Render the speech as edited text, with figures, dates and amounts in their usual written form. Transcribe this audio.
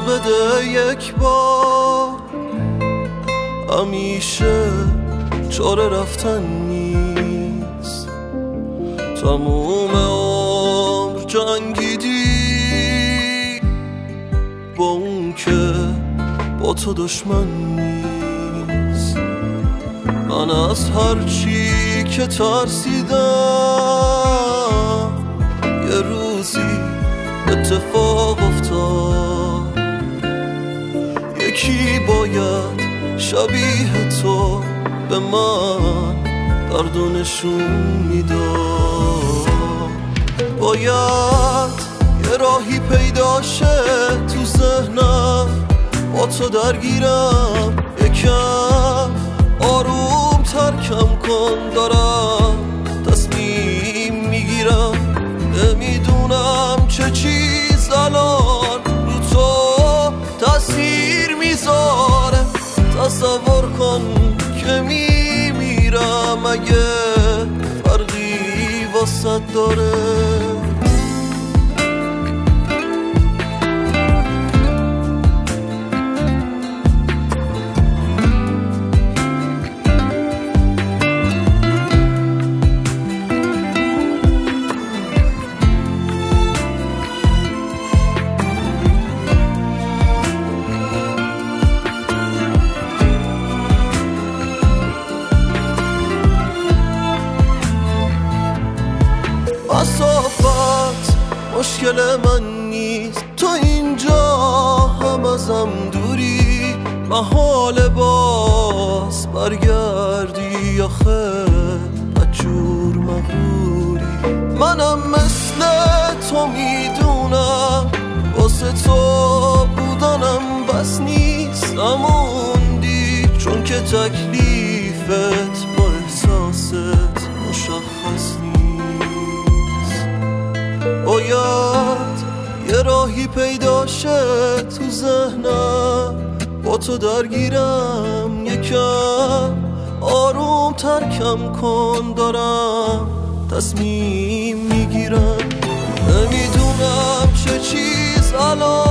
بده یک بار، همیشه چاره رفتن نیست. تموم عمر جنگیدی با اون که با تو دشمن نیست. من از هر چی که ترسیدم یه روزی اتفاق افتاد. یکی باید شبیه تو به من درد و نشون میداد. باید یه راهی پیدا شه تو ذهنم، با تو درگیرم، یکم آروم ترکم کن، دارم تصمیم میگیرم. نمیدونم چه چیز الان رو تو تأثیر میذاره. تصور کن که میمیرم اگه فرقی واسه داره. مسافت مشکل من نیست، تو اینجا هم ازم دوری. محال باز برگردی آخه بدجور مغروری. منم مثل تو میدونم واسه تو بودنم بس نیست. نموندی چون که تکلیفت با احساست مشخص نیست. باید یه راهی پیدا شه تو ذهنم، با تو درگیرم، یکم آروم ترکم کن، دارم تصمیم میگیرم. نمیدونم چه چیز الان